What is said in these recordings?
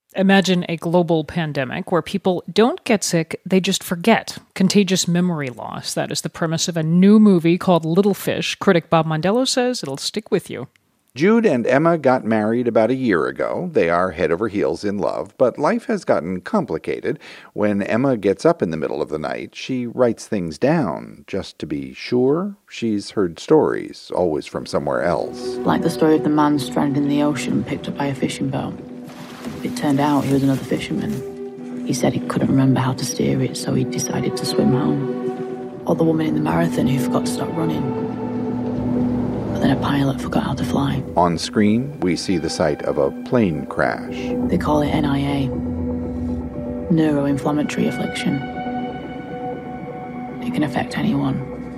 Imagine a global pandemic where people don't get sick, they just forget. Contagious memory loss. That is the premise of a new movie called Little Fish. Critic Bob Mondello says it'll stick with you. Jude and Emma got married about a year ago. They are head over heels in love, but life has gotten complicated. When Emma gets up in the middle of the night, she writes things down, just to be sure. She's heard stories, always from somewhere else. Like the story of the man stranded in the ocean, picked up by a fishing boat. It turned out he was another fisherman. He said he couldn't remember how to steer it, so he decided to swim home. Or the woman in the marathon who forgot to stop running. But then a pilot forgot how to fly. On screen, we see the site of a plane crash. They call it NIA, neuroinflammatory affliction. It can affect anyone.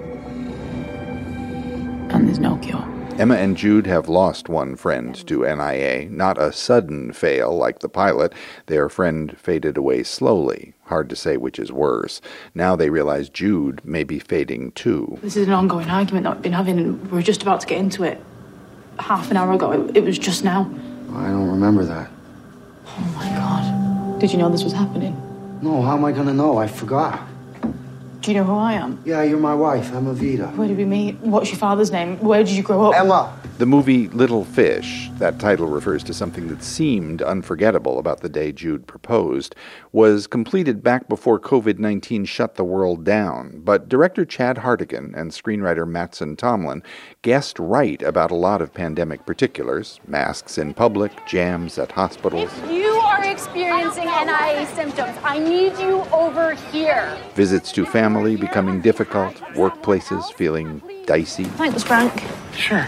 And there's no cure. Emma and Jude have lost one friend to NIA, not a sudden fail like the pilot. Their friend faded away slowly. Hard to say which is worse. Now they realize Jude may be fading too. This is an ongoing argument that we've been having, and we're just about to get into it. Half an hour ago, it was just now. I don't remember that. Oh my God. Did you know this was happening? No, how am I gonna know? I forgot. Do you know who I am? Yeah, you're my wife, Emma Vida. Where did we meet? What's your father's name? Where did you grow up? Emma! The movie Little Fish, that title refers to something that seemed unforgettable about the day Jude proposed, was completed back before COVID-19 shut the world down. But director Chad Hartigan and screenwriter Mattson Tomlin guessed right about a lot of pandemic particulars: masks in public, jams at hospitals. If you are experiencing NIA symptoms, I need you over here. Visits to family becoming difficult, workplaces feeling dicey. Thanks, Frank. Sure.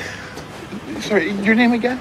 Sorry, your name again?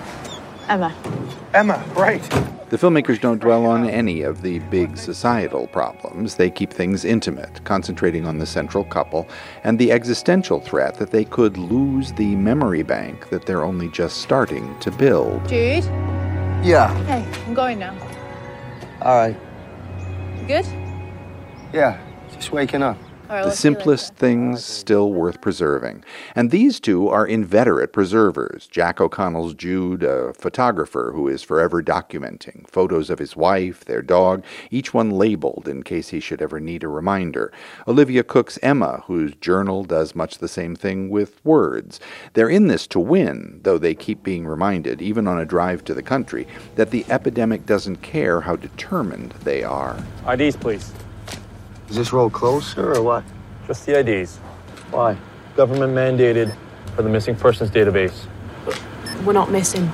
Emma. Emma, right. The filmmakers don't dwell on any of the big societal problems. They keep things intimate, concentrating on the central couple and the existential threat that they could lose the memory bank that they're only just starting to build. Jude? Yeah. Hey, I'm going now. All right. You good? Yeah, just waking up. All right, The let's see you simplest later. things still worth preserving. And these two are inveterate preservers. Jack O'Connell's Jude, a photographer who is forever documenting photos of his wife, their dog, each one labeled in case he should ever need a reminder. Olivia Cook's Emma, whose journal does much the same thing with words. They're in this to win, though they keep being reminded, even on a drive to the country, that the epidemic doesn't care how determined they are. IDs, please. Is this road closer or what? Just the IDs. Why? Government mandated for the missing persons database. We're not missing.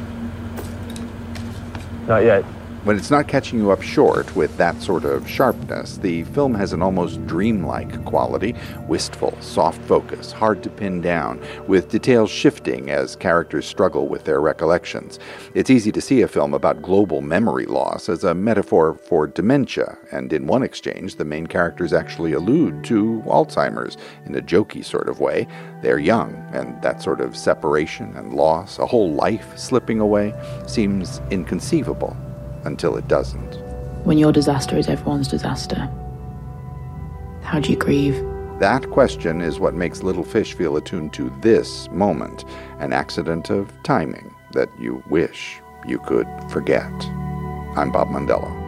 Not yet. When it's not catching you up short with that sort of sharpness, the film has an almost dreamlike quality, wistful, soft focus, hard to pin down, with details shifting as characters struggle with their recollections. It's easy to see a film about global memory loss as a metaphor for dementia, and in one exchange, the main characters actually allude to Alzheimer's in a jokey sort of way. They're young, and that sort of separation and loss, a whole life slipping away, seems inconceivable. Until it doesn't. When your disaster is everyone's disaster, how do you grieve? That question is what makes Little Fish feel attuned to this moment, an accident of timing that you wish you could forget. I'm Bob Mondello.